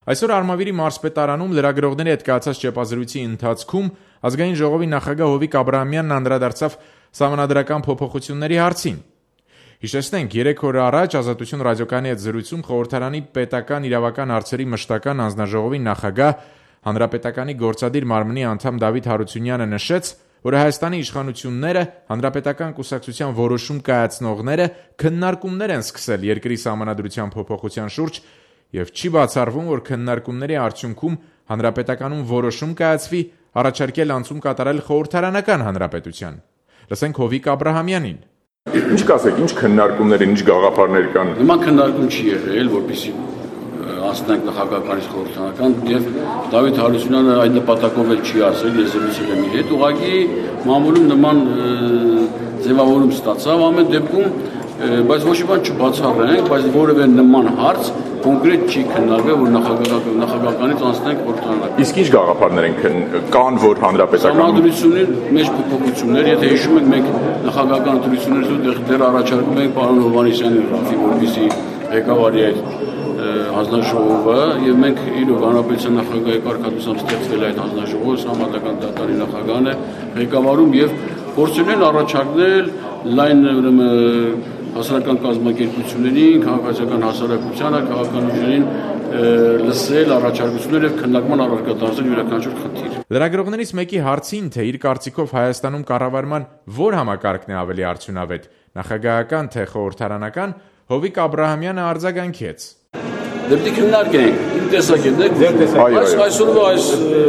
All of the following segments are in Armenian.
Այսօր Արմավիրի մարզպետարանում լրագրողների հետ կայացած ճեպազրույցի ընթացքում Ազգային ժողովի նախագահ Հովիկ Աբրահամյանն անդրադարձավ սահմանադրական փոփոխությունների հարցին։ Հիշեցնենք, 3 օր առաջ Ազատություն ռադիոկայանի հետ զրույցում խորհրդարանի պետական իրավական հարցերի մշտական հանձնաժողովի նախագահ, Հանրապետականի գործադիր մարմնի անդամ Դավիթ Հարությունյանը նշեց, որ Հայաստանի իշխանությունները, Հանրապետական կուսակցության որոշում կայացնողները քննարկումներ են սկսել երկրի սահմանադրության փոփոխության շուրջ եւ չի բացառվում, որ քննարկումների արդյունքում Հանրապետականում որոշում կայացվի առաջարկել անցում կատարել խորհրդարանական հանրապետության։ Լսենք Հովիկ Աբրահամյանին։ Ինչ կասեք, ինչ քննարկումներ են, ինչ գաղափարներ կան։ Նման քննարկում չի եղել, որպեսզի անցնենք նախագահականից խորհրդարանական, եւ Դավիթ Հարությունյանը այդ նպատակով էլ չի ասել, ես զրուցել եմ իր հետ, ուղղակի մամուլում նման ձևավորում ստացավ ամեն դեպքում, բայց ոչ մի բան չբացառենք, բայց որևէ նման հարց կոնկրետ չի քննարկվել, որ նախագահականից անցնենք խորհրդարանական։ Իսկ ինչ գաղափարներ կան, որ հանրապետական Սահմանադրությունների մեջ փոփոխություններ, եթե հիշում եք, մենք նախագահական ընտրություններից դեռ առաջարկում ենք պարոն Հովհաննիսյանին Ռաֆի, որպեսզի ղեկավարի այդ հանձնաժողովը, եւ մենք իրոք հանրապետության նախագահի կարգադրությամբ ստեղծվել այդ հանձնաժողովը, Սահմանադրական դատարանի նախագահն է ղեկավարում եւ փորձել են առաջարկնել լայն հասարակական կազմակերպություններին, քաղաքացիական հասարակությանը, քաղաքականություններին լսել առաջարկություններ եւ քննարկման առարկա դարձնել յուրաքանչյուր խնդիր։ Լրագրողներից մեկի հարցին, թե իր կարծիքով Հայաստանում կառավարման որ համակարգն է ավելի արդյունավետ, նախագահական թե խորհրդարանական, Հովիկ Աբրահամյանը արձագանքեց. Դեպի քննարկենք, իմ տեսակետն է, այսօրվա այս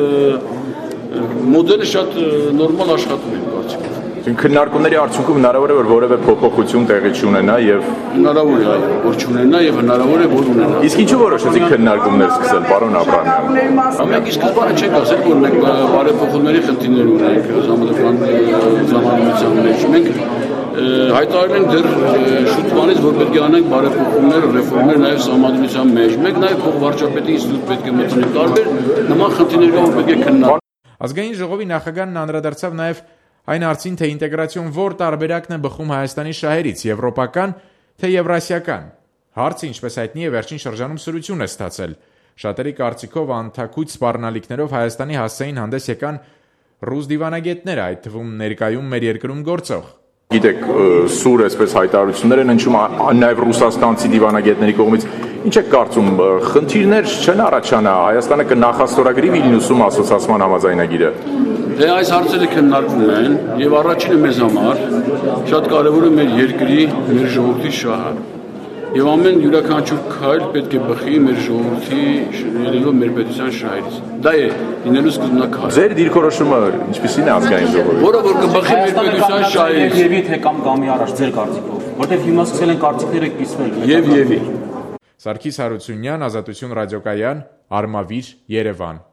մոդելը շատ նորմալ աշխատում է կարծիքով։ Քննարկումների արդյունքում հնարավոր է որ որևէ փոփոխություն տեղի չունենա եւ հնարավոր է որ չունենա եւ հնարավոր է որ ունենա։ Իսկ ինչու որոշեցիք քննարկումներ սկսել, պարոն Աբրահամյան։ Ամեն ինչ սկզբանը չենք ասել որ մենք բարեփոխումների խնդիրներ ունենք ժամանակության մեջ։ Մենք հայտարարել ենք դեռ շուտվանից որ պետք է անենք բարեփոխումներ, ռեֆորմներ նաեւ սահմանադրության մեջ։ Մենք նաեւ փոխվարչապետի ինստիտուտ պետք է մտնի տարբեր նման խնդիրներ կան որ պետք է քննարկել։ Ազգային ժողովի նախագահն անդրադարձավ նաեւ այն հարցին, թե ինտեգրացիոն որ տարբերակն է բխում Հայաստանի շահերից, եվրոպական թե եվրասիական։ Հարցը, ինչպես հայտնի է, վերջին շրջանում սրություն է ստացել։ Շատերի կարծիքով անթաքույց սպառնալիքներով Հայաստանի հասցեին հանդես եկան ռուս դիվանագետները, այդ թվում ներկայում մեր երկրում գործող։ Գիտեք, սուր այսպես հայտարարություններ են հնչում նաև ռուսաստանցի դիվանագետների կողմից։ Ինչ եք կարծում, խնդիրներ չեն առաջանա, Հայաստանը կնախաստորագրի Վիլնյուսում ասոցիացման համաձայնագիրը։ Դե այս հարցերը քննարկվում են եւ առաջինը մեզ համար շատ կարեւոր է մեր երկրի, մեր ժողովրդի շահը։ Եվ ամեն յուրաքանչյուր քայլ պետք է բխի մեր ժողովրդի ելելով մեր պետության շահերից։ Դա է լինելու սկզբնաքայլը։ Ձեր դիրքորոշումը ինչպիսին է ազգային ժողովի։ Որը որ կբխի մեր պետության շահերից։ Եվի թե կամի առաջ ձեր կարծիքով, որտեղ հիմա սկսել են կարծիքները կիսվել։ Սարգիս Հարությունյան, Ազատություն ռադիոկայան, Արմավիր, Երևան։